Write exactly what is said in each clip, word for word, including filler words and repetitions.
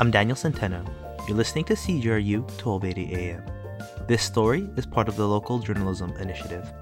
I'm Daniel Centeno. You're listening to C J R U twelve eighty A M. This story is part of the Local Journalism Initiative.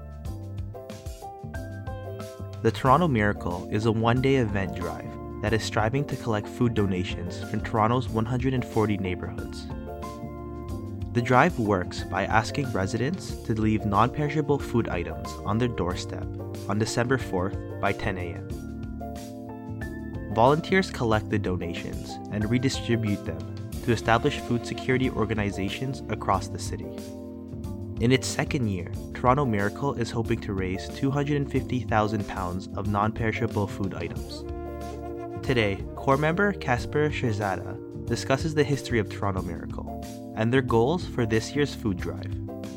The Toronto Miracle is a one-day event drive that is striving to collect food donations from Toronto's one hundred forty neighborhoods. The drive works by asking residents to leave non-perishable food items on their doorstep on December fourth by ten a.m. Volunteers collect the donations and redistribute them to established food security organizations across the city. In its second year, Toronto Miracle is hoping to raise two hundred fifty thousand pounds of non-perishable food items. Today, core member Kasper Shahzada discusses the history of Toronto Miracle and their goals for this year's food drive.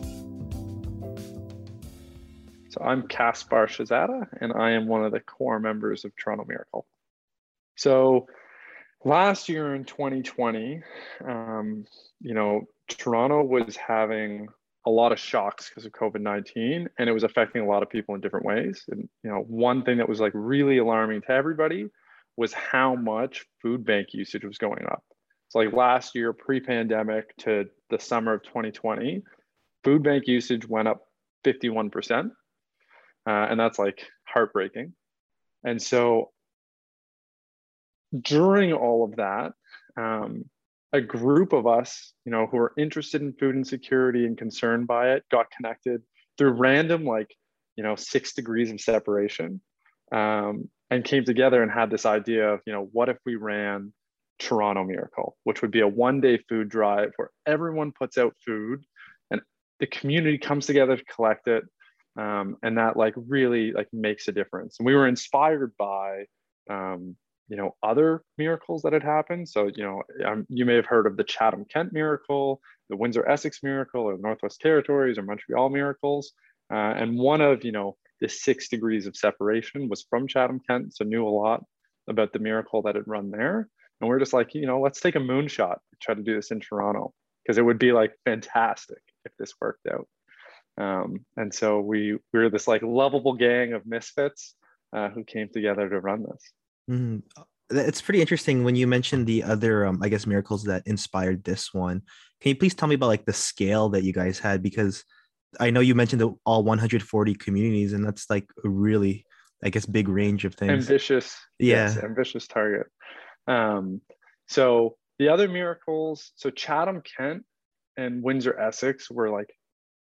So I'm Kasper Shahzada, and I am one of the core members of Toronto Miracle. So last year in twenty twenty, um, you know, Toronto was having a lot of shocks because of COVID nineteen, and it was affecting a lot of people in different ways. And, you know, one thing that was like really alarming to everybody was how much food bank usage was going up. So like last year, pre-pandemic to the summer of twenty twenty, food bank usage went up fifty-one percent. Uh, and that's like heartbreaking. And so during all of that, um, a group of us, you know, who are interested in food insecurity and concerned by it, got connected through random, like, you know, six degrees of separation, um, and came together and had this idea of, you know, what if we ran Toronto Miracle, which would be a one-day food drive where everyone puts out food and the community comes together to collect it, um, and that like really like makes a difference. And we were inspired by, um, you know, other miracles that had happened. So, you know, um, you may have heard of the Chatham-Kent Miracle, the Windsor-Essex Miracle, or Northwest Territories or Montreal Miracles. Uh, and one of, you know, the six degrees of separation was from Chatham-Kent, so knew a lot about the miracle that had run there. And we're just like, you know, let's take a moonshot, try to do this in Toronto, because it would be like fantastic if this worked out. Um, and so we, we were this like lovable gang of misfits uh, who came together to run this. Mm, it's pretty interesting when you mentioned the other, um, I guess, miracles that inspired this one. Can you please tell me about like the scale that you guys had? Because I know you mentioned the all one hundred forty communities, and that's like a really, I guess, big range of things. Ambitious, yeah, yes, ambitious target. Um, so the other miracles, so Chatham-Kent and Windsor-Essex were like,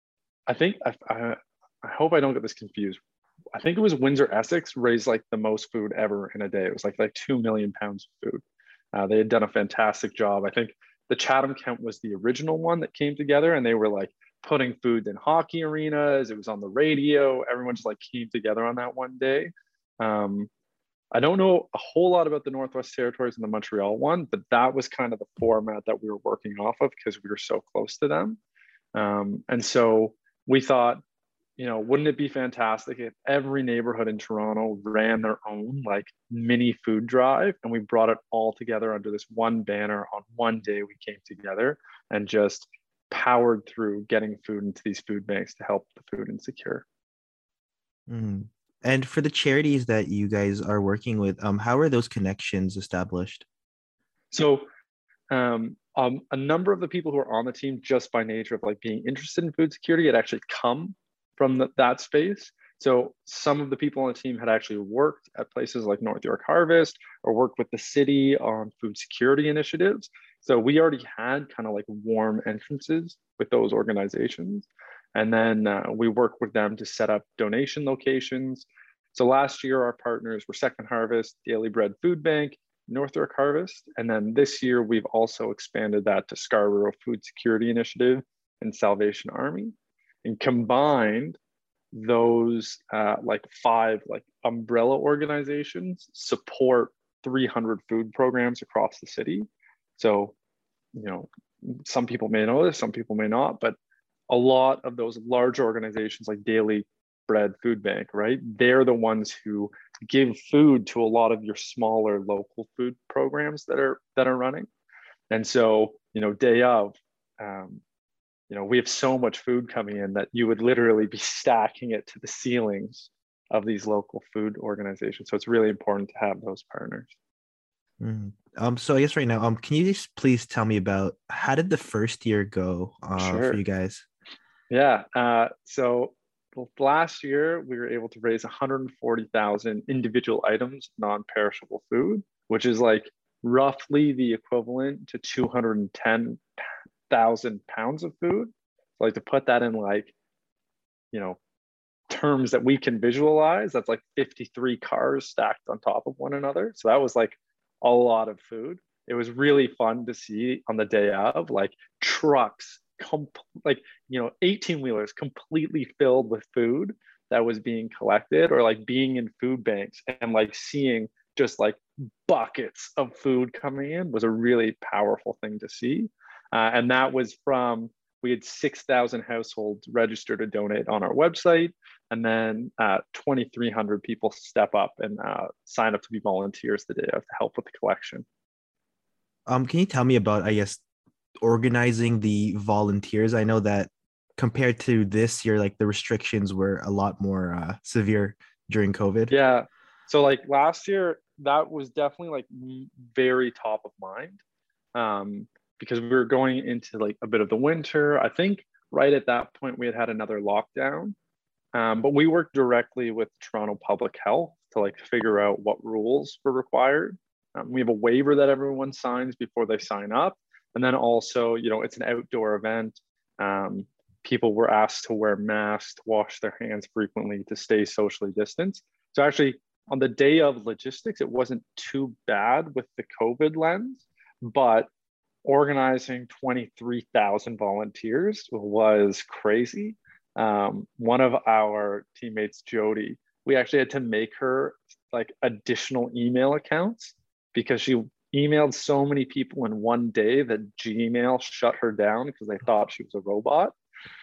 I think I, I, I hope I don't get this confused. I think it was Windsor-Essex raised like the most food ever in a day. It was like like two million pounds of food. Uh, they had done a fantastic job. I think the Chatham-Kent was the original one that came together, and they were like putting food in hockey arenas. It was on the radio. Everyone just like came together on that one day. Um, I don't know a whole lot about the Northwest Territories and the Montreal one, but that was kind of the format that we were working off of because we were so close to them. Um, and so we thought, you know, wouldn't it be fantastic if every neighborhood in Toronto ran their own like mini food drive, and we brought it all together under this one banner on one day. We came together and just powered through getting food into these food banks to help the food insecure. Mm. And for the charities that you guys are working with, um, how are those connections established? So um, um, a number of the people who are on the team, just by nature of like being interested in food security, had actually come from the, that space. So some of the people on the team had actually worked at places like North York Harvest or worked with the city on food security initiatives. So we already had kind of like warm entrances with those organizations. And then uh, we worked with them to set up donation locations. So last year, our partners were Second Harvest, Daily Bread Food Bank, North York Harvest. And then this year, we've also expanded that to Scarborough Food Security Initiative and Salvation Army. And combined, those uh, like five like umbrella organizations support three hundred food programs across the city. So, you know, some people may know this, some people may not, but a lot of those large organizations like Daily Bread Food Bank, right? They're the ones who give food to a lot of your smaller local food programs that are that are running. And so, you know, day of, um, you know, we have so much food coming in that you would literally be stacking it to the ceilings of these local food organizations. So it's really important to have those partners. Mm. Um, so I guess right now, um, can you just please tell me about how did the first year go uh for you Sure. guys? Yeah. Uh, so well, last year we were able to raise one hundred forty thousand individual items, non-perishable food, which is like roughly the equivalent to two hundred ten thousand pounds of food. So like to put that in like, you know, terms that we can visualize, that's like fifty-three cars stacked on top of one another. So that was like a lot of food. It was really fun to see on the day of, like trucks, com- like, you know, eighteen wheelers completely filled with food that was being collected, or like being in food banks and like seeing just like buckets of food coming in was a really powerful thing to see. Uh, and that was from, we had six thousand households register to donate on our website. And then uh, twenty-three hundred people step up and uh, sign up to be volunteers the day of to help with the collection. Um, can you tell me about, I guess, organizing the volunteers? I know that compared to this year, like the restrictions were a lot more uh, severe during COVID. Yeah. So like last year, that was definitely like very top of mind, um, because we were going into like a bit of the winter. I think right at that point we had had another lockdown. Um, but we worked directly with Toronto Public Health to like figure out what rules were required. Um, we have a waiver that everyone signs before they sign up. And then also, you know, it's an outdoor event. Um, people were asked to wear masks, to wash their hands frequently, to stay socially distanced. So actually, on the day of logistics, it wasn't too bad with the COVID lens, but organizing twenty-three thousand volunteers was crazy. Um, one of our teammates, Jody, we actually had to make her like additional email accounts because she emailed so many people in one day that Gmail shut her down because they thought she was a robot.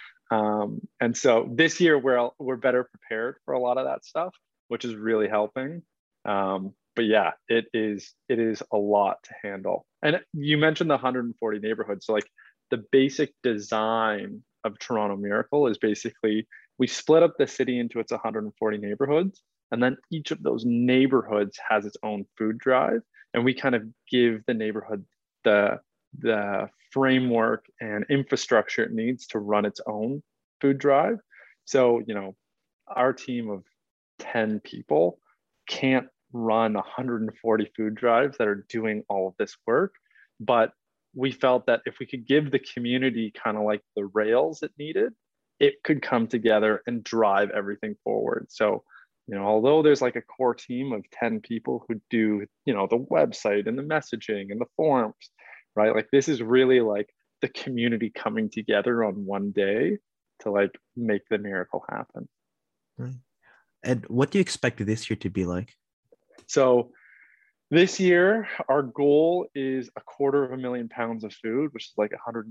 Um, and so this year we're we're better prepared for a lot of that stuff, which is really helping. Um, but yeah, it is it is a lot to handle. And you mentioned the one hundred forty neighborhoods. So like the basic design of Toronto Miracle is basically we split up the city into its one hundred forty neighborhoods, and then each of those neighborhoods has its own food drive, and we kind of give the neighborhood the the framework and infrastructure it needs to run its own food drive. So, you know, our team of ten people can't run one hundred forty food drives that are doing all of this work. But we felt that if we could give the community kind of like the rails it needed, it could come together and drive everything forward. So, you know, although there's like a core team of ten people who do, you know, the website and the messaging and the forums, right? Like this is really like the community coming together on one day to like make the miracle happen. Right. And what do you expect this year to be like? So this year, our goal is a quarter of a million pounds of food, which is like one hundred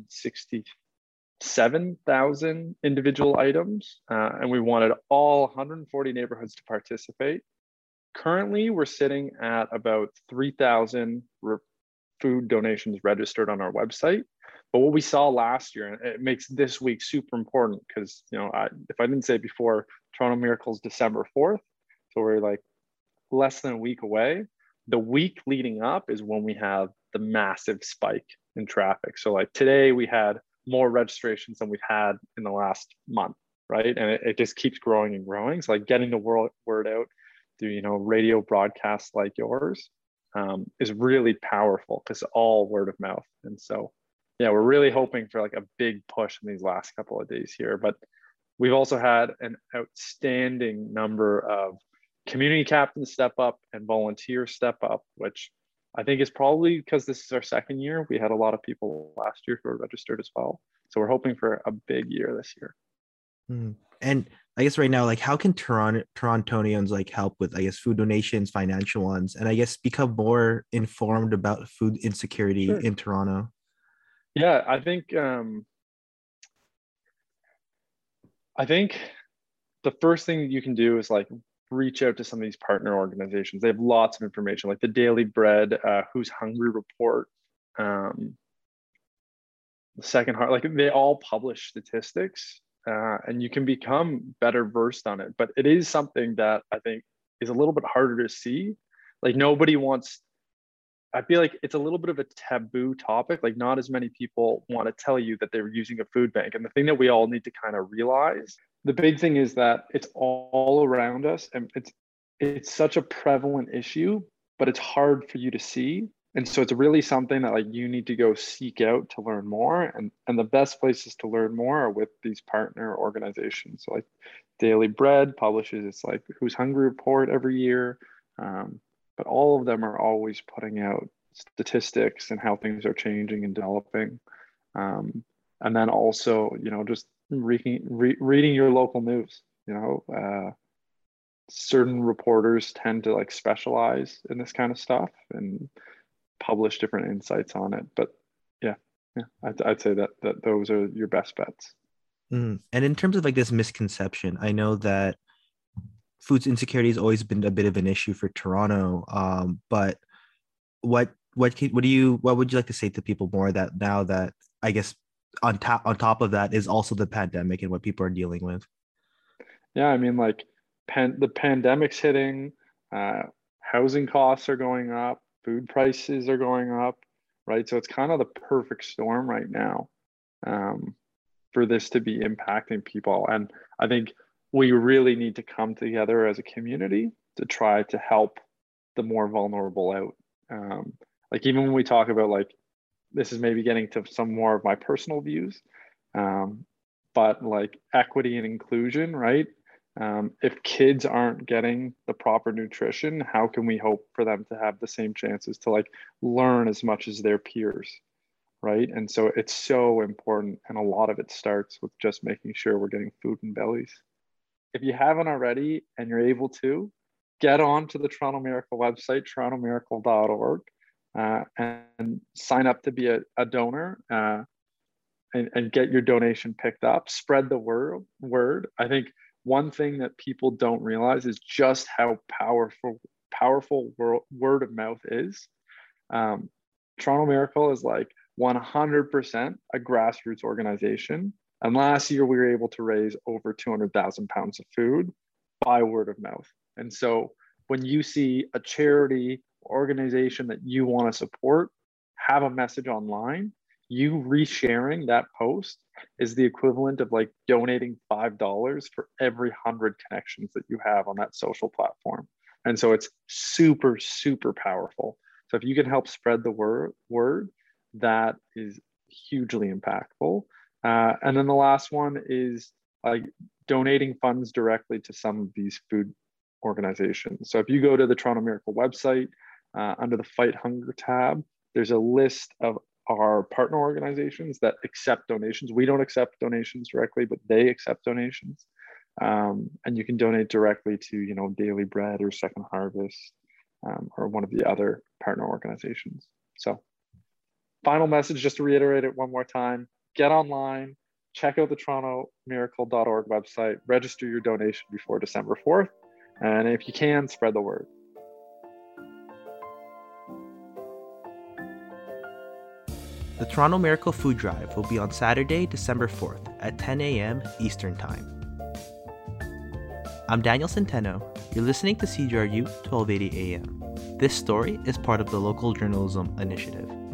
sixty-seven thousand individual items. Uh, and we wanted all one hundred forty neighborhoods to participate. Currently, we're sitting at about three thousand re- food donations registered on our website. But what we saw last year, and it makes this week super important because, you know, I, if I didn't say it before, Toronto Miracle's December fourth. So we're like less than a week away. The week leading up is when we have the massive spike in traffic. So like today we had more registrations than we've had in the last month, right? And it, it just keeps growing and growing. So like getting the word, word out through, you know, radio broadcasts like yours um, is really powerful because all word of mouth. And so, yeah, we're really hoping for like a big push in these last couple of days here. But we've also had an outstanding number of community captains step up and volunteers step up, which I think is probably because this is our second year. We had a lot of people last year who were registered as well. So we're hoping for a big year this year. Mm. And I guess right now, like how can Toronto Torontonians like help with, I guess, food donations, financial ones, and I guess become more informed about food insecurity Sure. in Toronto? Yeah, I think um, I think the first thing you can do is like reach out to some of these partner organizations. They have lots of information, like the Daily Bread, uh, Who's Hungry report, um, the Second Heart. Like they all publish statistics, uh, and you can become better versed on it. But it is something that I think is a little bit harder to see. Like nobody wants I feel like it's a little bit of a taboo topic. Like not as many people want to tell you that they're using a food bank. And the thing that we all need to kind of realize, the big thing is that it's all around us, and it's it's such a prevalent issue, but it's hard for you to see. And so it's really something that like you need to go seek out to learn more. And and the best places to learn more are with these partner organizations. So like Daily Bread publishes its like Who's Hungry report every year. Um, but all of them are always putting out statistics and how things are changing and developing. Um, and then also, you know, just reading, re- reading your local news, you know, uh, certain reporters tend to like specialize in this kind of stuff and publish different insights on it. But yeah, yeah, I'd, I'd say that, that those are your best bets. Mm. And in terms of like this misconception, I know that food insecurity has always been a bit of an issue for Toronto. Um, but what what can, what do you what would you like to say to people more that now that I guess on top on top of that is also the pandemic and what people are dealing with? Yeah, I mean, like pan, the pandemic's hitting, uh, housing costs are going up, food prices are going up, right? So it's kind of the perfect storm right now um, for this to be impacting people. And I think we really need to come together as a community to try to help the more vulnerable out. Um, like even when we talk about like, this is maybe getting to some more of my personal views, um, but like equity and inclusion, right? Um, if kids aren't getting the proper nutrition, how can we hope for them to have the same chances to like learn as much as their peers, right? And so it's so important. And a lot of it starts with just making sure we're getting food in bellies. If you haven't already and you're able to, get on to the Toronto Miracle website, toronto miracle dot org, uh, and sign up to be a, a donor uh, and, and get your donation picked up. Spread the word. word. I think one thing that people don't realize is just how powerful, powerful word, word of mouth is. Um, Toronto Miracle is like one hundred percent a grassroots organization. And last year, we were able to raise over two hundred thousand pounds of food by word of mouth. And so when you see a charity organization that you want to support have a message online, you resharing that post is the equivalent of like donating five dollars for every one hundred connections that you have on that social platform. And so it's super, super powerful. So if you can help spread the word, word that is hugely impactful. Uh, and then the last one is like donating funds directly to some of these food organizations. So if you go to the Toronto Miracle website, uh, under the Fight Hunger tab, there's a list of our partner organizations that accept donations. We don't accept donations directly, but they accept donations. Um, and you can donate directly to, you know, Daily Bread or Second Harvest, um, or one of the other partner organizations. So final message, just to reiterate it one more time, get online, check out the toronto miracle dot org website, register your donation before December fourth. And if you can, spread the word. The Toronto Miracle Food Drive will be on Saturday, December fourth at ten a.m. Eastern Time. I'm Daniel Centeno. You're listening to C J R U twelve eighty A M. This story is part of the Local Journalism Initiative.